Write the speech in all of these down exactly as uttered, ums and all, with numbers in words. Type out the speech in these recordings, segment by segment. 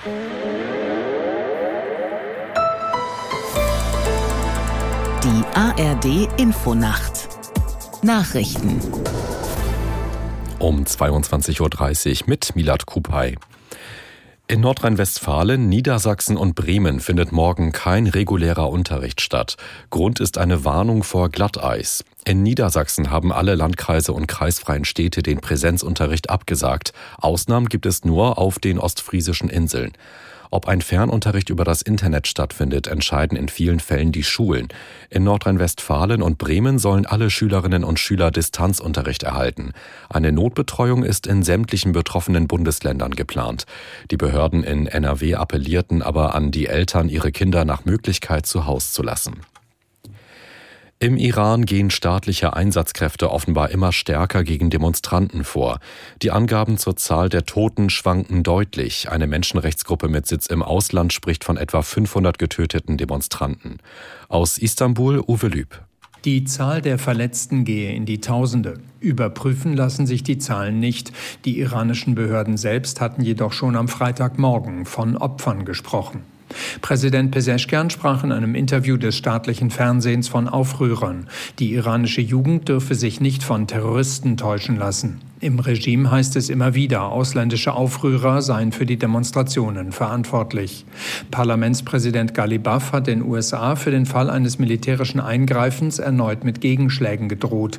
Die A R D-Infonacht. Nachrichten. Um zweiundzwanzig Uhr dreißig mit Milad Kupay. In Nordrhein-Westfalen, Niedersachsen und Bremen findet morgen kein regulärer Unterricht statt. Grund ist eine Warnung vor Glatteis. In Niedersachsen haben alle Landkreise und kreisfreien Städte den Präsenzunterricht abgesagt. Ausnahmen gibt es nur auf den ostfriesischen Inseln. Ob ein Fernunterricht über das Internet stattfindet, entscheiden in vielen Fällen die Schulen. In Nordrhein-Westfalen und Bremen sollen alle Schülerinnen und Schüler Distanzunterricht erhalten. Eine Notbetreuung ist in sämtlichen betroffenen Bundesländern geplant. Die Behörden in N R W appellierten aber an die Eltern, ihre Kinder nach Möglichkeit zu Hause zu lassen. Im Iran gehen staatliche Einsatzkräfte offenbar immer stärker gegen Demonstranten vor. Die Angaben zur Zahl der Toten schwanken deutlich. Eine Menschenrechtsgruppe mit Sitz im Ausland spricht von etwa fünfhundert getöteten Demonstranten. Aus Istanbul, Uwe Lüb. Die Zahl der Verletzten gehe in die Tausende. Überprüfen lassen sich die Zahlen nicht. Die iranischen Behörden selbst hatten jedoch schon am Freitagmorgen von Opfern gesprochen. Präsident Pezeschkian sprach in einem Interview des staatlichen Fernsehens von Aufrührern. Die iranische Jugend dürfe sich nicht von Terroristen täuschen lassen. Im Regime heißt es immer wieder, ausländische Aufrührer seien für die Demonstrationen verantwortlich. Parlamentspräsident Ghalibaf hat den U S A für den Fall eines militärischen Eingreifens erneut mit Gegenschlägen gedroht.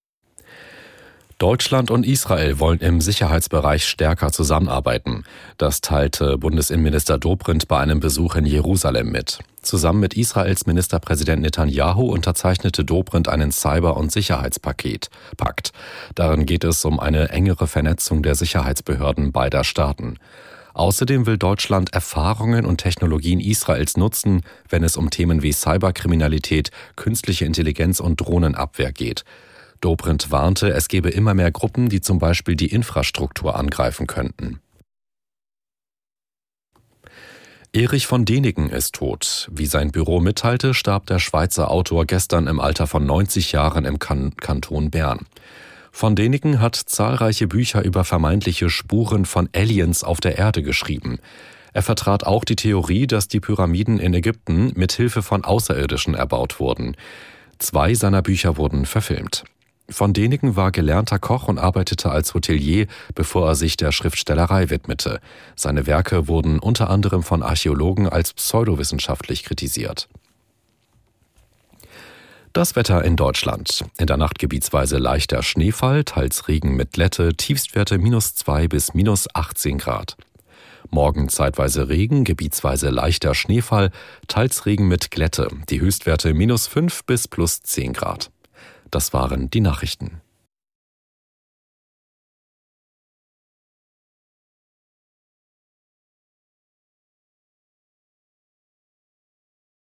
Deutschland und Israel wollen im Sicherheitsbereich stärker zusammenarbeiten. Das teilte Bundesinnenminister Dobrindt bei einem Besuch in Jerusalem mit. Zusammen mit Israels Ministerpräsident Netanyahu unterzeichnete Dobrindt einen Cyber- und Sicherheitspaket, Pakt. Darin geht es um eine engere Vernetzung der Sicherheitsbehörden beider Staaten. Außerdem will Deutschland Erfahrungen und Technologien Israels nutzen, wenn es um Themen wie Cyberkriminalität, künstliche Intelligenz und Drohnenabwehr geht. Dobrindt warnte, es gebe immer mehr Gruppen, die zum Beispiel die Infrastruktur angreifen könnten. Erich von Däniken ist tot. Wie sein Büro mitteilte, starb der Schweizer Autor gestern im Alter von neunzig Jahren im kan- Kanton Bern. Von Däniken hat zahlreiche Bücher über vermeintliche Spuren von Aliens auf der Erde geschrieben. Er vertrat auch die Theorie, dass die Pyramiden in Ägypten mit Hilfe von Außerirdischen erbaut wurden. Zwei seiner Bücher wurden verfilmt. Von Däniken war gelernter Koch und arbeitete als Hotelier, bevor er sich der Schriftstellerei widmete. Seine Werke wurden unter anderem von Archäologen als pseudowissenschaftlich kritisiert. Das Wetter in Deutschland. In der Nacht gebietsweise leichter Schneefall, teils Regen mit Glätte, Tiefstwerte minus zwei bis minus achtzehn Grad. Morgen zeitweise Regen, gebietsweise leichter Schneefall, teils Regen mit Glätte, die Höchstwerte minus fünf bis plus zehn Grad. Das waren die Nachrichten.